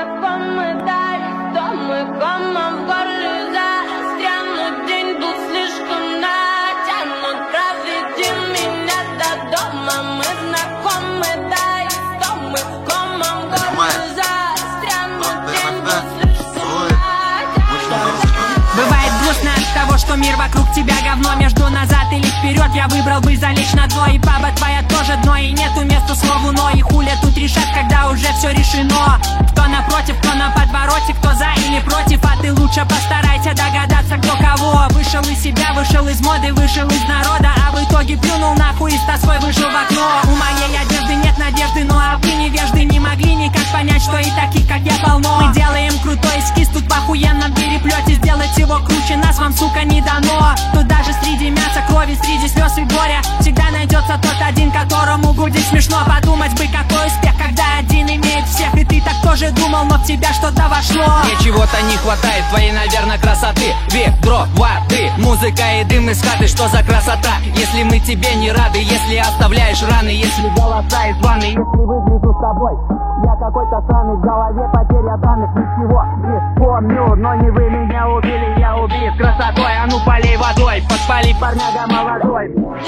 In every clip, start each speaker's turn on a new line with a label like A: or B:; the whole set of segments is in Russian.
A: знакомы, да, и то мы комом в горле застрянут. День был слишком натянут. Проведи меня до дома. Мы знакомы, да, и то мы комом в горле застрянут. День был слишком натянут.
B: Бывает грустно от того, что мир вокруг тебя говно. Между назад или вперед я выбрал бы залечь на дно. И баба твоя тоже дно, и нету места слову но. И хуля тут решат, когда уже все решено. Кто напротив, кто на подвороте, кто за или против. А ты лучше постарайся догадаться, кто кого. Вышел из себя, вышел из моды, вышел из народа, а в итоге плюнул нахуй и с тоской вышел в окно. У моей одежды нет надежды, ну а вы невежды не могли никак понять, что и таких, как я, полно. Мы делаем крутой эскиз тут в охуенном переплете. Сделать его круче нас вам, сука, не дано. Тут даже среди мяса, крови, среди слез и горя всегда найдется тот один, которому будет смешно. Подумать бы, какой успех, когда один имеет всех. И ты так тоже думал, но в тебя что-то вошло.
C: Мне чего-то не хватает, твоей, наверное, красоты. Ведро воды, музыка и дым из хаты. Что за красота, если мы тебе не рады? Если оставляешь раны, если голоса из ванны. Если выгляжу с тобой, я какой-то странный, в голове потеря данных. Ничего не помню, но не вы меня убили, я убит красотой. А ну полей водой, подпали парняга молодой.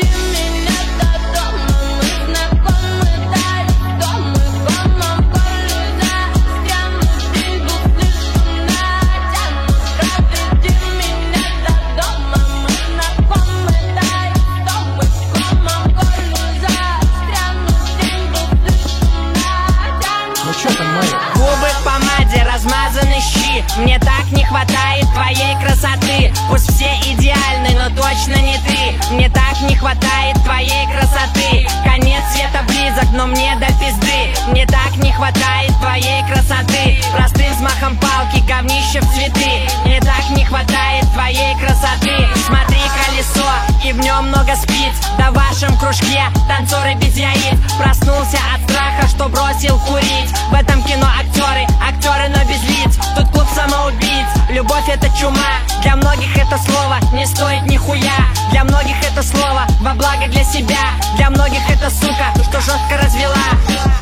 B: Губы в помаде, размазаны щи. Мне так не хватает твоей красоты. Пусть все идеальны, но точно не ты. Мне так не хватает твоей красоты. Конец света близок, но мне до пизды. Мне так не хватает твоей красоты. Простым взмахом палки, говнище в цветы. Мне так не хватает твоей красоты. Смотри, колесо, и в нем много спиц. Да в вашем кружке танцоры без яиц. Проснулся от страха, что бросил курить. В этом кино актеры, но без лиц. Тут клуб самоубийц. Любовь это чума. Для многих это слово не стоит нихуя. Для многих это слово во благо для себя. Для многих это сука, что жестко развела.